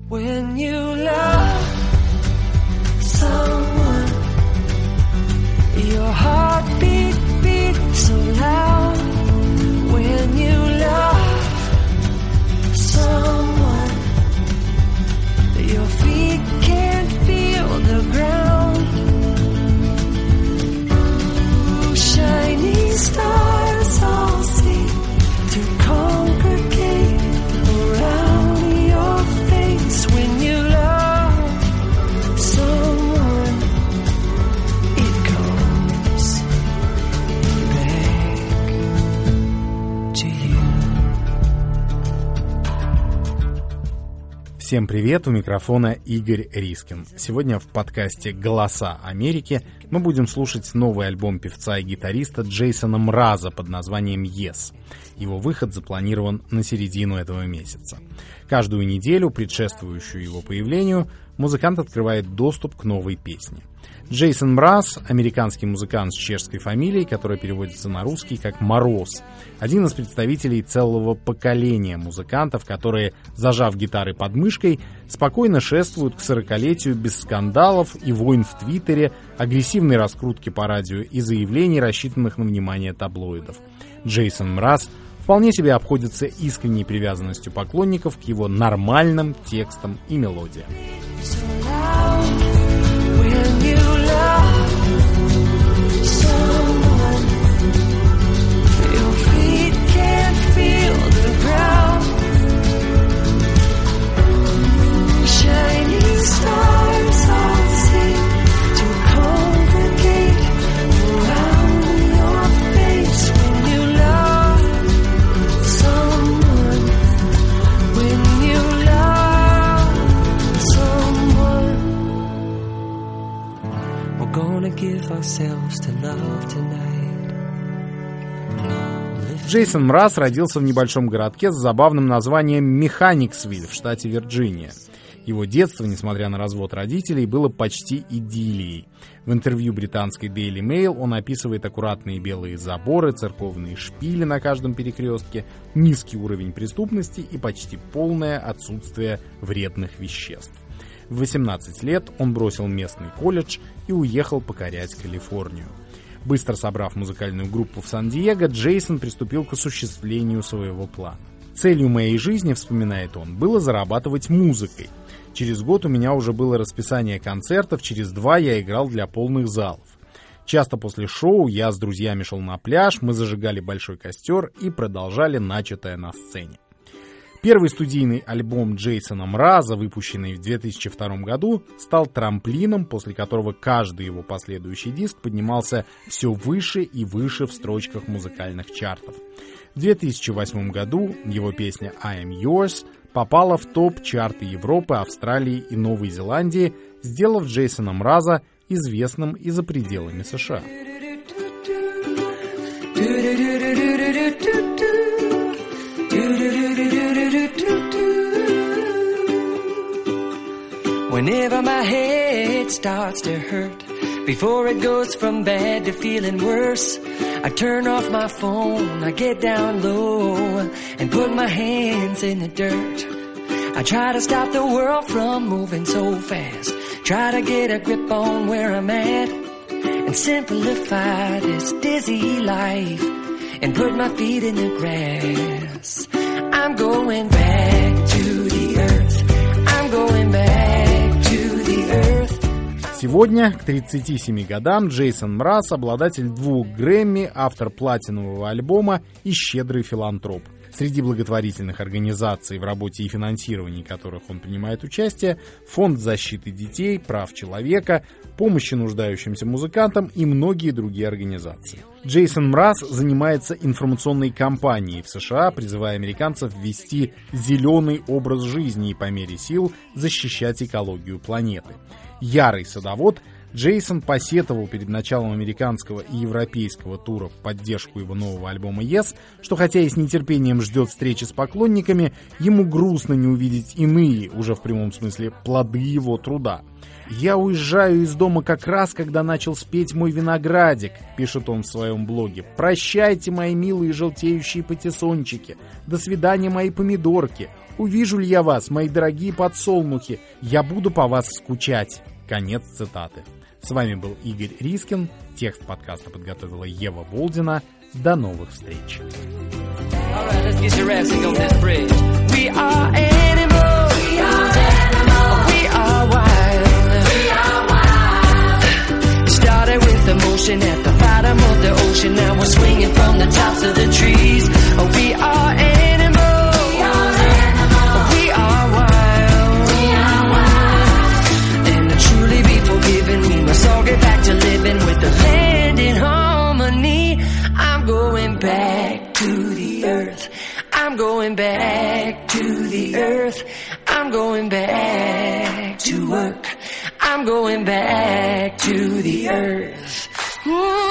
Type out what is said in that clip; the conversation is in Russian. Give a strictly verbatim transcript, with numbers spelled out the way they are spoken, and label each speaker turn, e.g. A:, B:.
A: When you love someone, your heartbeat beats so loud. When you love someone, your feet can't feel the ground. Ooh, shining stars all seem to congregate around your face. When you love someone, it comes back to you.
B: Всем привет, у микрофона Игорь Рискин. Сегодня в подкасте «Голоса Америки» мы будем слушать новый альбом певца и гитариста Джейсона Мраза под названием «Yes». Его выход запланирован на середину этого месяца. Каждую неделю, предшествующую его появлению, музыкант открывает доступ к новой песне. Джейсон Мраз – американский музыкант с чешской фамилией, которая переводится на русский как «Мороз». Один из представителей целого поколения музыкантов, которые, зажав гитары под мышкой, спокойно шествуют к сорокалетию без скандалов и войн в Твиттере, агрессивной раскрутки по радио и заявлений, рассчитанных на внимание таблоидов. Джейсон Мраз вполне себе обходится искренней привязанностью поклонников к его нормальным текстам и мелодиям. Джейсон Мраз родился в небольшом городке с забавным названием Механиксвилл в штате Вирджиния. Его детство, несмотря на развод родителей, было почти идиллией. В интервью британской Daily Mail он описывает аккуратные белые заборы, церковные шпили на каждом перекрестке, низкий уровень преступности и почти полное отсутствие вредных веществ. В восемнадцать лет он бросил местный колледж и уехал покорять Калифорнию. Быстро собрав музыкальную группу в Сан-Диего, Джейсон приступил к осуществлению своего плана. «Целью моей жизни, — вспоминает он, — было зарабатывать музыкой. Через год у меня уже было расписание концертов, через два я играл для полных залов. Часто после шоу я с друзьями шел на пляж, мы зажигали большой костер и продолжали начатое на сцене». Первый студийный альбом Джейсона Мраза, выпущенный в две тысячи втором году, стал трамплином, после которого каждый его последующий диск поднимался все выше и выше в строчках музыкальных чартов. В две тысячи восьмом году его песня «I Am Yours» попала в топ-чарты Европы, Австралии и Новой Зеландии, сделав Джейсона Мраза известным и за пределами США.
A: Whenever my head starts to hurt, before it goes from bad to feeling worse, I turn off my phone, I get down low and put my hands in the dirt. I try to stop the world from moving so fast, try to get a grip on where I'm at and simplify this dizzy life and put my feet in the grass. I'm going back to the earth, I'm going back.
B: Сегодня, к тридцати семи годам, Джейсон Мраз – обладатель двух Грэмми, автор платинового альбома и щедрый филантроп. Среди благотворительных организаций, в работе и финансировании которых он принимает участие, Фонд защиты детей, прав человека, помощи нуждающимся музыкантам и многие другие организации. Джейсон Мраз занимается информационной кампанией в США, призывая американцев ввести зеленый образ жизни и по мере сил защищать экологию планеты. Ярый садовод, Джейсон посетовал перед началом американского и европейского тура в поддержку его нового альбома «Yes», что хотя и с нетерпением ждет встречи с поклонниками, ему грустно не увидеть иные, уже в прямом смысле, плоды его труда. «Я уезжаю из дома как раз, когда начал спеть мой виноградик», — пишет он в своем блоге. «Прощайте, мои милые желтеющие патиссончики. До свидания, мои помидорки. Увижу ли я вас, мои дорогие подсолнухи? Я буду по вас скучать». Конец цитаты. С вами был Игорь Рискин. Текст подкаста подготовила Ева Болдина. До новых встреч. Emotion at the bottom of the ocean. Now we're swinging from the tops of the trees. Oh, we are animals. We are animals. We are wild. We are wild. And to truly be forgiven, we must all get back to living with the land in harmony. I'm going back to the earth. I'm going back to the earth. I'm going back to work. I'm going back to the earth. Ooh.